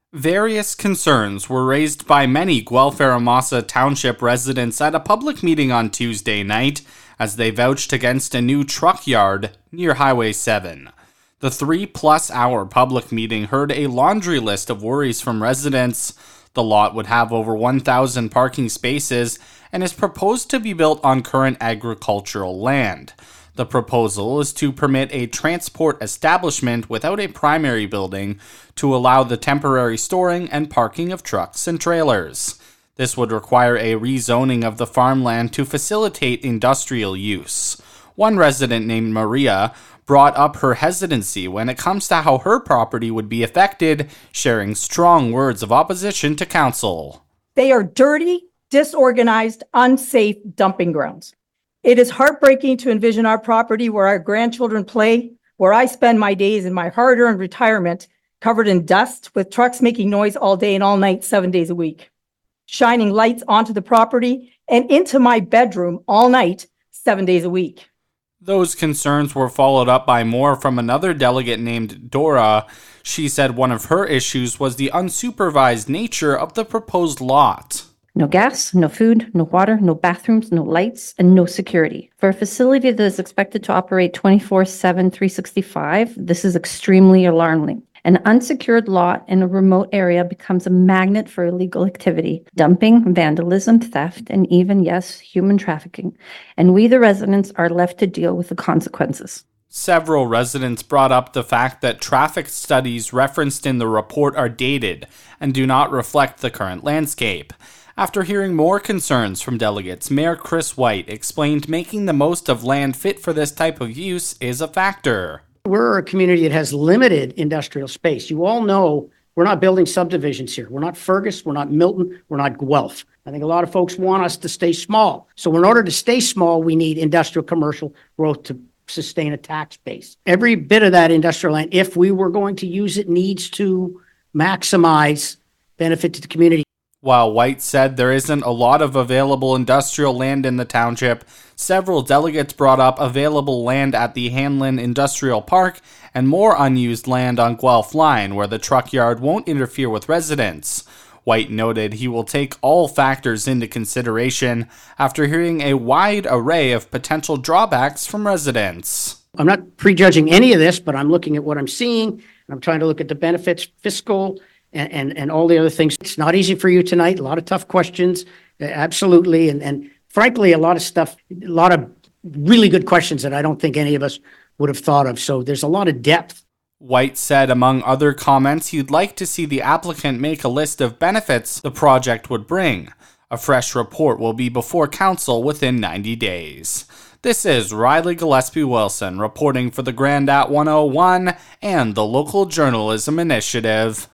Various concerns were raised by many Guelph-Aramasa Township residents at a public meeting on Tuesday night as they vouched against a new truck yard near Highway 7. The 3-plus-hour public meeting heard a laundry list of worries from residents. The lot would have over 1,000 parking spaces and is proposed to be built on current agricultural land. The proposal is to permit a transport establishment without a primary building to allow the temporary storing and parking of trucks and trailers. This would require a rezoning of the farmland to facilitate industrial use. One resident named Maria brought up her hesitancy when it comes to how her property would be affected, sharing strong words of opposition to council. They are dirty, disorganized, unsafe dumping grounds. It is heartbreaking to envision our property where our grandchildren play, where I spend my days in my hard-earned retirement, covered in dust, with trucks making noise all day and all night, 7 days a week, shining lights onto the property and into my bedroom all night, 7 days a week. Those concerns were followed up by more from another delegate named Dora. She said one of her issues was the unsupervised nature of the proposed lot. No gas, no food, no water, no bathrooms, no lights, and no security. For a facility that is expected to operate 24/7, 365, this is extremely alarming. An unsecured lot in a remote area becomes a magnet for illegal activity, dumping, vandalism, theft, and even, yes, human trafficking. And we, the residents, are left to deal with the consequences. Several residents brought up the fact that traffic studies referenced in the report are dated and do not reflect the current landscape. After hearing more concerns from delegates, Mayor Chris White explained making the most of land fit for this type of use is a factor. We're a community that has limited industrial space. You all know we're not building subdivisions here. We're not Fergus, we're not Milton, we're not Guelph. I think a lot of folks want us to stay small. So in order to stay small, we need industrial commercial growth to sustain a tax base. Every bit of that industrial land, if we were going to use it, needs to maximize benefit to the community. While White said there isn't a lot of available industrial land in the township, several delegates brought up available land at the Hanlon Industrial Park and more unused land on Guelph Line where the truck yard won't interfere with residents. White noted he will take all factors into consideration after hearing a wide array of potential drawbacks from residents. I'm not prejudging any of this, but I'm looking at what I'm seeing, and I'm trying to look at the benefits, fiscal, and all the other things. It's not easy for you tonight. A lot of tough questions, absolutely. And frankly, a lot of stuff, a lot of really good questions that I don't think any of us would have thought of. So there's a lot of depth. White said, among other comments, he'd like to see the applicant make a list of benefits the project would bring. A fresh report will be before council within 90 days. This is Riley Gillespie-Wilson reporting for the Grandat 101 and the Local Journalism Initiative.